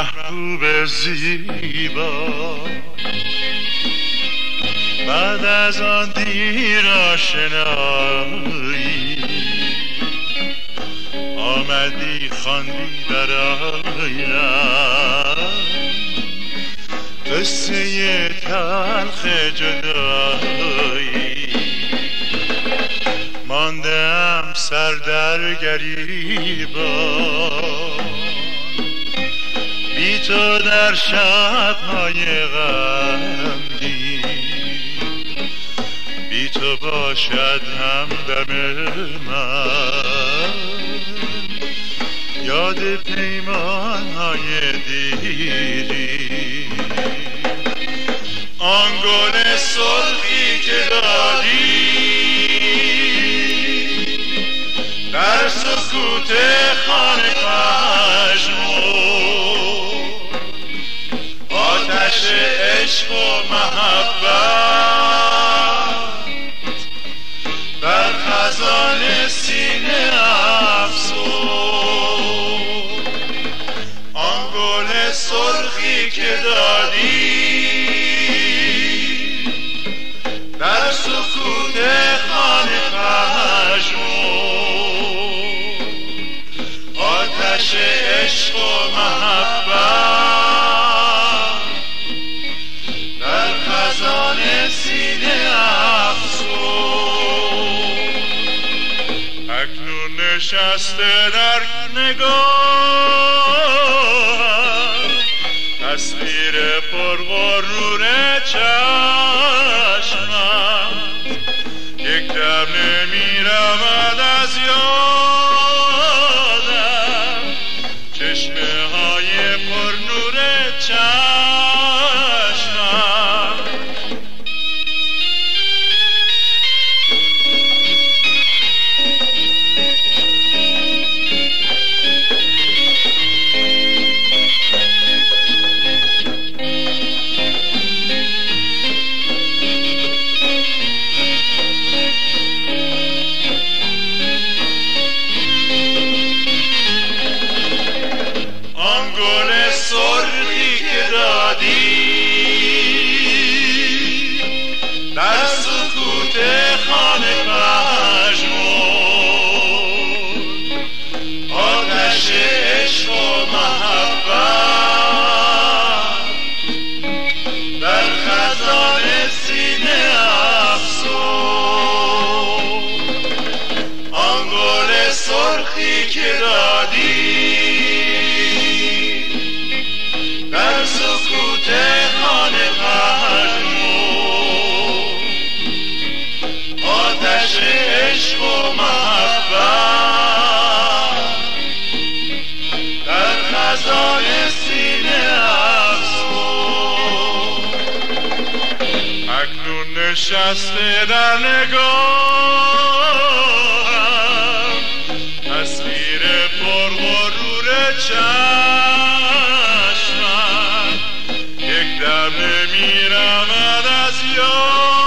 محبوب زیبا، بعد از آن دیر آشنایی آمدی خواندی برایم قصه تلخ جدایی. ماندم سر در گریبان بی تو در شب‌های غمگین، بی تو باشد همدم من یاد پیمان‌های دیری. آن گل سرخی که دادی در سکوت خانه پژمرد، آتش عشق و محبت بر خزان سینه افسرد. آن گل سرخی که دادی در سکوت خانه پژمرد، آتش عشق و محبت در خزان سینه افسرد. اکنون نشسته در نگاه تصویر پرغرور چشمم، یک دم نمی رود از یادم چشمه های پرنور چشمم. در سکوت خانه پژمرد، آتش عشق و محبت در خزان سینه افسرد. آن گل سرخی که دادی در سکوت خانه پژمرد، آتش عشق و محبت در خزان سینه افسرد. اکنون نشسته در نگاهم تصویر پرغرور چشمم، یک دم نمی رود از یاد